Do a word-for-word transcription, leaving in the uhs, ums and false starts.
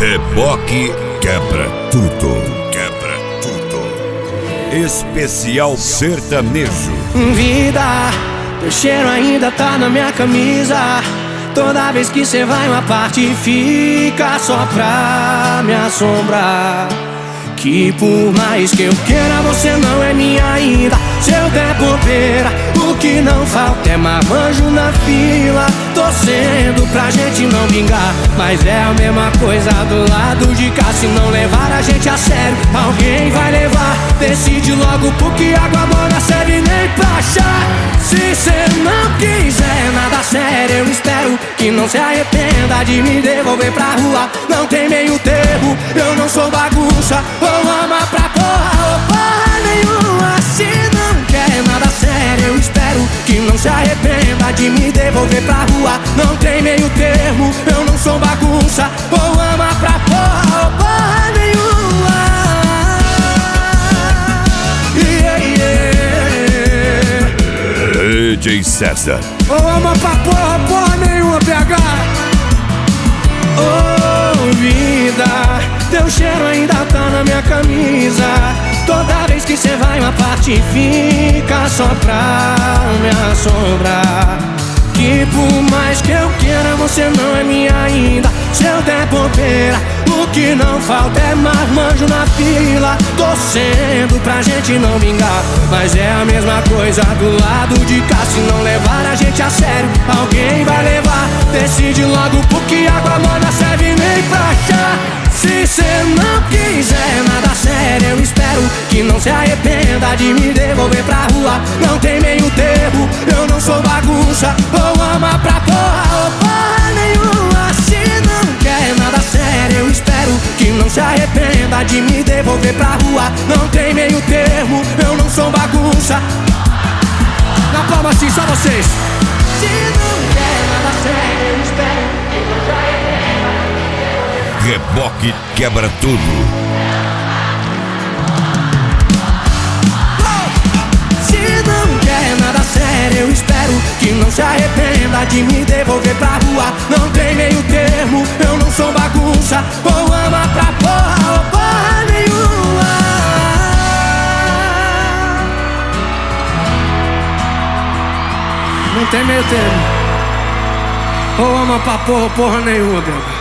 Reboque quebra tudo, quebra tudo. Especial sertanejo. Vida, teu cheiro ainda tá na minha camisa. Toda vez que cê vai uma parte fica só pra me assombrar. Que por mais que eu queira você não é minha ainda. Se eu der bobeira, o que não falta é marmanjo na fila, torcendo pra gente não vingar. Mas é a mesma coisa do lado de cá. Se não levar a gente a sério, alguém vai levar. Decide logo porque água morna serve nem pra chá. Se cê não quiser nada sério, eu espero que não se arrependa de me devolver pra rua. Não tem meio termo, eu não sou bagunça. Ou ama pra porra ou porra nenhuma. Se não quer nada sério, eu espero que não se arrependa de me devolver pra rua. Não tem meio termo, eu não sou bagunça. Ou ama pra porra ou porra nenhuma. Yeah, yeah. D J César. Ou ama pra porra, porra nenhuma, P H. Oh, vida, teu cheiro ainda tá na minha camisa. Toda vez que cê vai uma parte fica só pra me assombrar. Que por mais que eu queira você não é minha ainda. Se eu der bobeira, o que não falta é marmanjo na fila, torcendo pra gente não vingar. Mas é a mesma coisa do lado de cá. Se não levar a gente a sério, alguém vai levar. Decide logo porque água morna serve nem pra chá. Se cê não quiser nada sério, eu espero que não se arrependa de me devolver pra rua. Não tem meio termo, eu não sou bagunça. Ou ama pra porra ou porra nenhuma. Se não quer nada sério, eu espero que não se arrependa de me devolver pra rua. Não tem meio termo, eu não sou bagunça. Na palma assim, só vocês. Se não quer nada sério, eu espero que não se arrependa. Reboque quebra tudo. Se não quer nada sério, eu espero que não se arrependa de me devolver pra rua. Não tem meio termo, eu não sou bagunça. Ou ama pra porra ou porra nenhuma. Não tem meio termo. Ou ama pra porra ou porra nenhuma, meu.